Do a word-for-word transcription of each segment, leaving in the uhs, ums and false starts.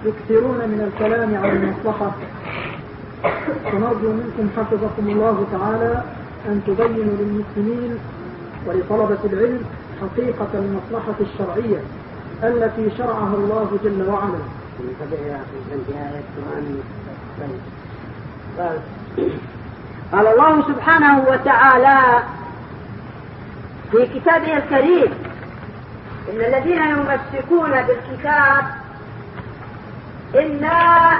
يكثرون من الكلام عن المصلحة، فنرجو منكم حفظكم الله تعالى أن تبينوا للمسلمين ولطلبة العلم حقيقة المصلحة الشرعية التي شرعها الله جل وعلا. قال الله سبحانه وتعالى في كتابه الكريم: إن الذين يمسكون بالكتاب إنا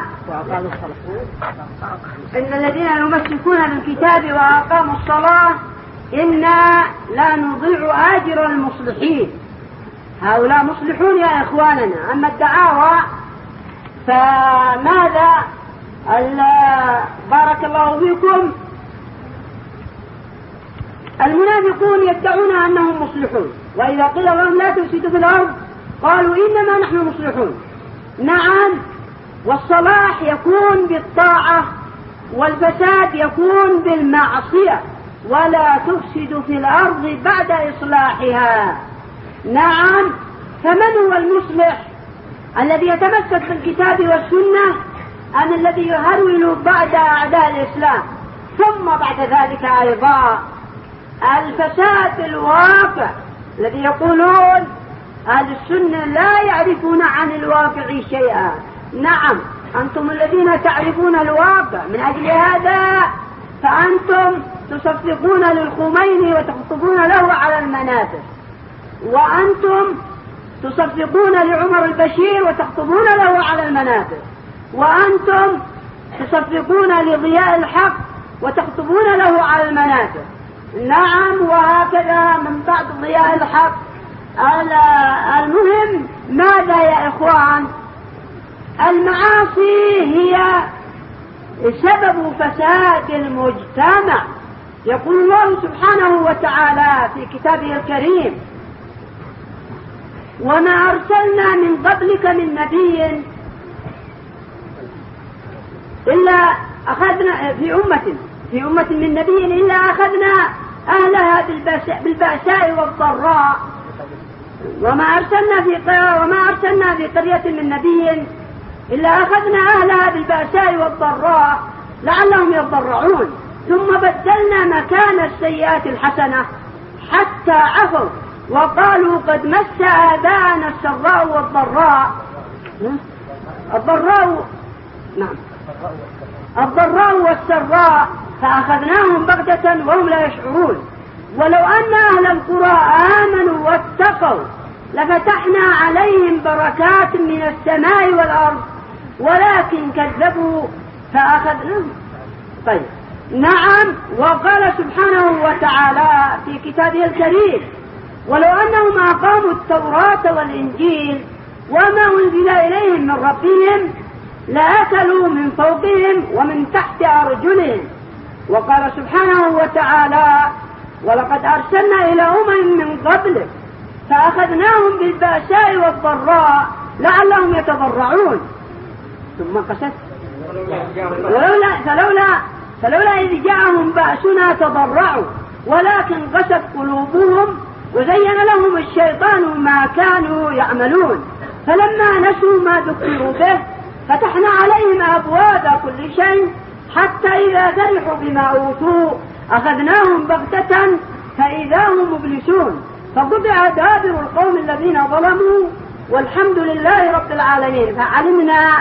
إن الذين يمسكون بالكتاب وأقاموا الصلاة إنا لا نضيع أجر المصلحين. هؤلاء مصلحون يا إخواننا. أما الدعاوى فماذا بارك الله فيكم، المنافقون يدعون أنهم مصلحون، وإذا قيل لهم لا تفسدوا في الأرض قالوا إنما نحن مصلحون. نعم، والصلاح يكون بالطاعة والفساد يكون بالمعصية، ولا تفسد في الأرض بعد إصلاحها. نعم، فمن هو المصلح؟ الذي يتمسك بالكتاب والسنة أم الذي يهرول بعد أعداء الإسلام؟ ثم بعد ذلك أيضا الفساد الواقع الذي يقولون أهل السنة لا يعرفون عن الواقع شيئا. نعم، أنتم الذين تعرفون الواقع، من أجل هذا فأنتم تصفقون للخميني وتخطبون له على المنابر، وأنتم تصفقون لعمر البشير وتخطبون له على المنابر، وأنتم تصفقون لضياء الحق وتخطبون له على المنابر. نعم، وهكذا من بعد ضياء الحق. المهم ماذا يا إخوان؟ المعاصي هي سبب فساد المجتمع. يقول الله سبحانه وتعالى في كتابه الكريم: وما أرسلنا من قبلك من نبي إلا أخذنا في أمة في أمة من نبي إلا أخذنا أهلها بالبأساء والضراء. وما أرسلنا في وما أرسلنا في قرية من نبي إلا أخذنا أهلها بالبأساء والضراء لعلهم يضرعون ثم بدلنا مكان السيئات الحسنة حتى عفوا وقالوا قد مس آباءنا السراء والضراء الضراء نعم الضراء والسراء فأخذناهم بغتة وهم لا يشعرون. ولو أن أهل القرى آمنوا واتقوا لفتحنا عليهم بركات من السماء والأرض ولكن كذبوا فأخذناهم. طيب، نعم، وقال سبحانه وتعالى في كتابه الكريم: ولو أنهم أقاموا التوراة والإنجيل وما أنزل إليهم من ربهم لأكلوا من فوقهم ومن تحت أرجلهم. وقال سبحانه وتعالى: ولقد أرسلنا إلى أمم من قبلك فأخذناهم بالبأساء والضراء لعلهم يتضرعون. ثم قست ولولا فلولا فلولا إذ جاءهم بأسنا تضرعوا ولكن قست قلوبهم وزين لهم الشيطان ما كانوا يعملون فلما نسوا ما ذكروا به فتحنا عليهم أبواب كل شيء حتى إذا فرحوا بما أوتوا أخذناهم بغتة فإذا هم مبلسون فقطع دابر القوم الذين ظلموا والحمد لله رب العالمين. فعلمنا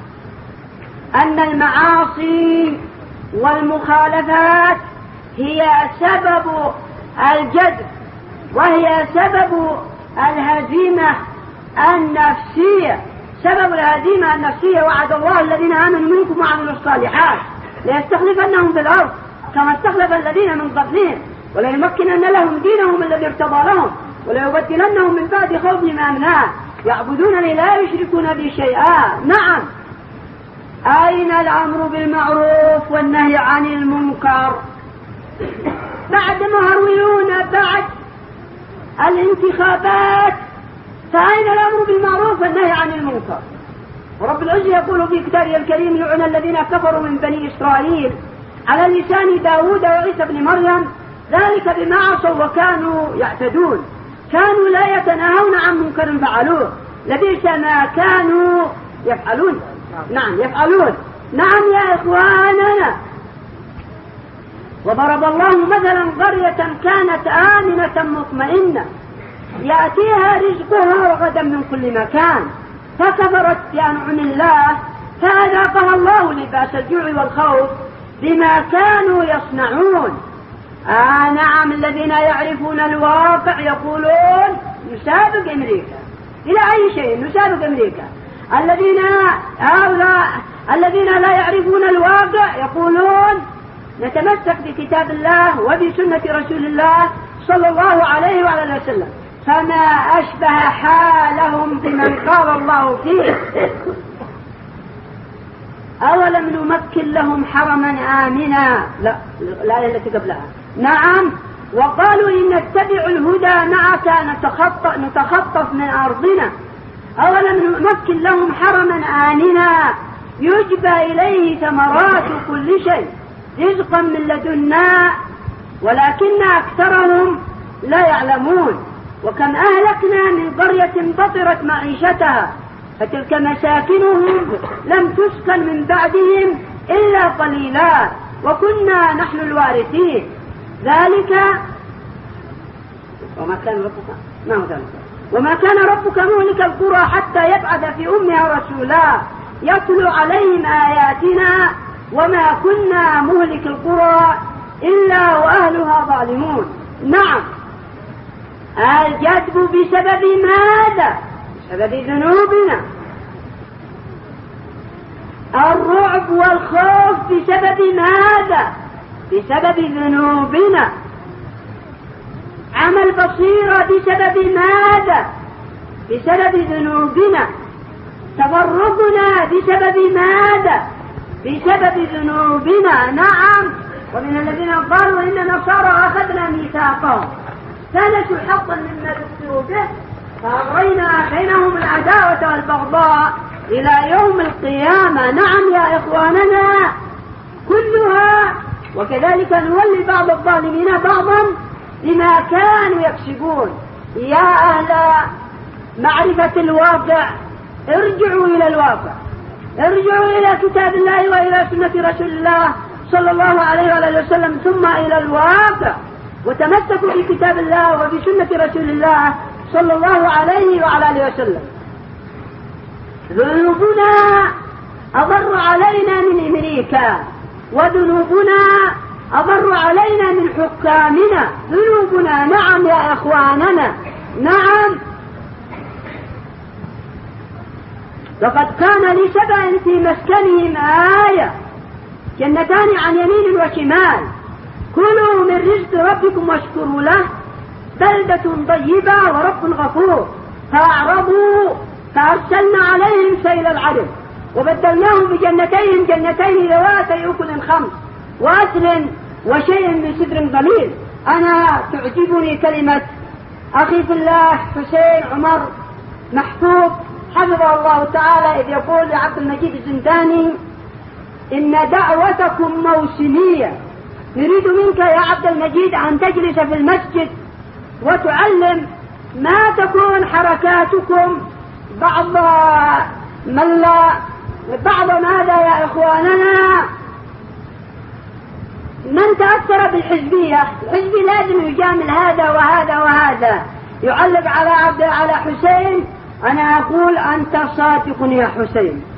أن المعاصي والمخالفات هي سبب الجذب وهي سبب الهزيمة النفسية سبب الهزيمة النفسية. وعد الله الذين آمنوا منكم وعملوا الصالحات ليستخلفنهم في الأرض كما استخلف الذين من قبلهم وليمكنن لهم دينهم الذي ارتضى لهم وليبدلنهم من بعد خوفهم أمنا يعبدونني لا يشركون بي شيئا. نعم، أين الأمر بالمعروف والنهي عن المنكر؟ بعد مهرولون بعد الانتخابات فأين الأمر بالمعروف والنهي عن المنكر؟ ورب العزة يقول في كتابه الكريم: لعن الذين كفروا من بني إسرائيل على لسان داود وعيسى بن مريم ذلك بما عصوا وكانوا يعتدون كانوا لا يتناهون عن منكر فعلوه لبئس ما كانوا يفعلون. نعم يفعلون. نعم يا إخواننا. وضرب الله مثلا قرية كانت آمنة مطمئنة يأتيها رزقها رغدا من كل مكان فكفرت بأنعم الله فأذاقها الله لباس الجوع والخوف بما كانوا يصنعون. آه نعم الذين يعرفون الواقع يقولون نسابق أمريكا إلى أي شيء، نسابق أمريكا. الذين هؤلاء الذين لا يعرفون الواقع يقولون نتمسك بكتاب الله وبسنة رسول الله صلى الله عليه وعلى وسلم. فما أشبه حالهم بمن قال الله فيه أولم نمكن لهم حرما آمنا. لا الآية التي قبلها. نعم وقالوا إن نتبع الهدى معك نتخطف, نتخطف من أرضنا أولم نمكن لهم حرما آمنا يجبى إليه ثمرات كل شيء رزقا من لدنا ولكن أكثرهم لا يعلمون. وكم أهلكنا من قرية بطرت معيشتها فتلك مساكنهم لم تسكن من بعدهم إلا قليلا وكنا نحن الوارثين. ذلك وما كان ربك ما هو ذلك وما كان ربك مهلك القرى حتى يبعث في أمها رسولا يتلو عليهم آياتنا وما كنا مهلك القرى إلا وأهلها ظالمون. نعم الجذب بسبب ماذا؟ بسبب ذنوبنا. الرعب والخوف بسبب ماذا؟ بسبب ذنوبنا. عمى البصيرة بسبب ماذا؟ بسبب ذنوبنا. تفرقنا بسبب ماذا؟ بسبب ذنوبنا. نعم ومن الذين قالوا إن نصارى أخذنا ميثاقهم فنسوا حقا مما ذكروا به فأغرينا بينهم العداوة والبغضاء إلى يوم القيامة. نعم يا إخواننا كلها. وكذلك نولي بعض الظالمين بعضا بما كانوا يكسبون. يا أهل معرفة الواقع ارجعوا إلى الواقع، ارجعوا إلى كتاب الله وإلى سنة رسول الله صلى الله عليه وآله وسلم ثم إلى الواقع وتمسكوا بكتاب الله وبسنة رسول الله صلى الله عليه وعلى آله وسلم. ذنوبنا أضر علينا من أمريكا وذنوبنا أضر علينا من حكامنا. ذنوبنا. نعم يا إخواننا. نعم لقد كان لسبع في مسكنهم آية جنتان عن يمين وشمال كلوا من رزق ربكم واشكروا له بلدة طيبة ورب غفور. فأعرضوا فأرسلنا عليهم سيل العرم وبدلناهم بجنتين جنتين ذواتي أكل خمس وأسل وشيء من سدر قليل. أنا تعجبني كلمة أخي في الله حسين عمر محفوظ حفظه الله تعالى إذ يقول لعبد المجيد الزنداني إن دعوتكم موسمية. نريد منك يا عبد المجيد أن تجلس في المسجد وتعلم ما تكون حركاتكم بعض من لا بعض ماذا يا إخواننا من تأثر بالحزبية. الحزبي لازم يجامل هذا وهذا وهذا يعلق على عبد على حسين. أنا أقول أنت صادق يا حسين